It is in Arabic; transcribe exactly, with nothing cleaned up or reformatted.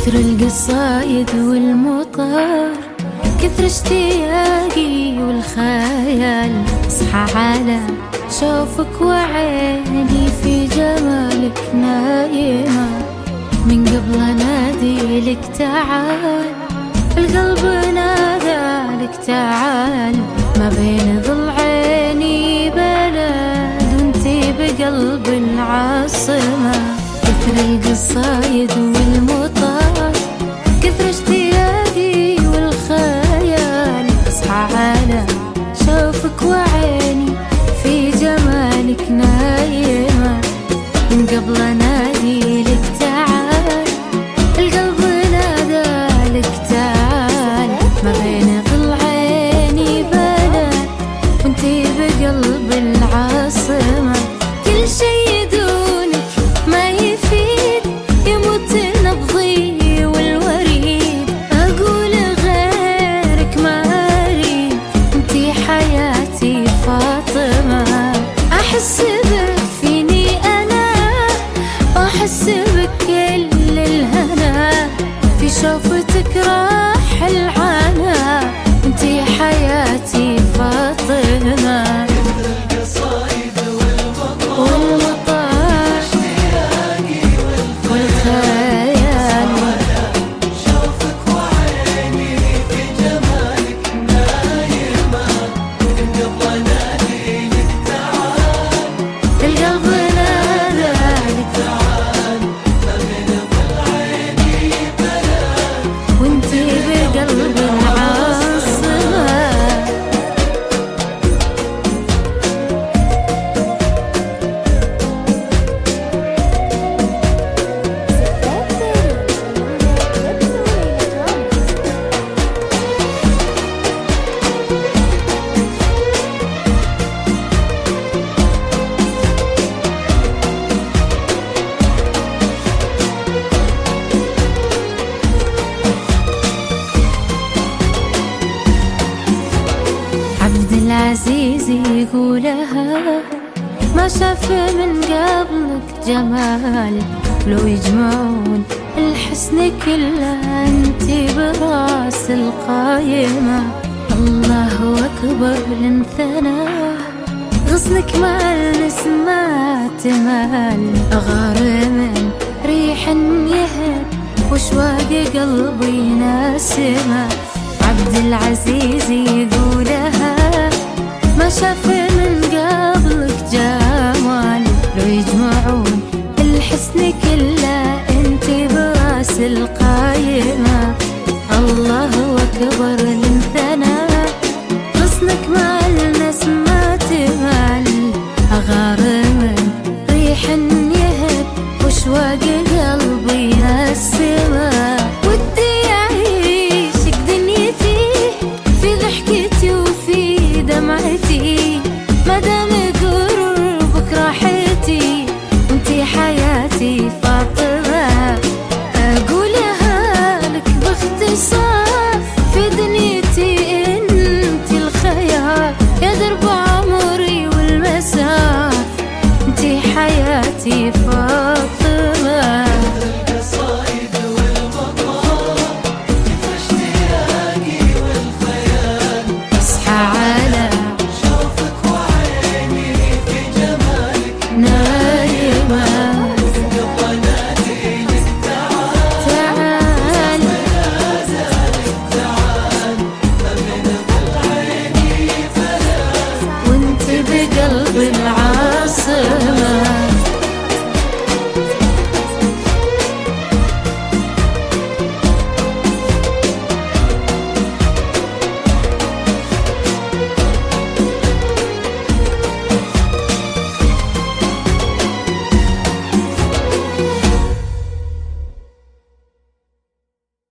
كثر القصايد والمطار، كثر اشتياقي والخيال، اصحى على شوفك وعيني في جمالك نايمة. من قبل انادي لك تعال، القلب نادى لك تعال، ما بين ضلعيني بلد وانتي بقلب العاصمة. كثر القصايد والمطار، كثر اشتياقي والخيال، اصحى على شوفك وعيني في جمالك نايمة. من قبل انادي لك تعال، القلب نادى لك تعال، ما بين ضلعيني بلد وانتي بقلب العاصمة. كل شي دونك ما يفيد، يموت نبضي والوريد، اقول غيرك ما اريد، انتي حياتي فاطمة. احس بك فيني انا، واحس بك كل الهنا، في شوفتك راح العنا، انتي حياتي فاطمة. العزيز يقولها، ما شاف من قبلك جمال، لو يجمعون الحسن كله انتي براس القايمة. الله اكبر لنثنى، غصنك مع النسمات تمال، اغار من ريح يهب وشواق قلبي ناسمة. عبد العزيز يقولها، ما شاف من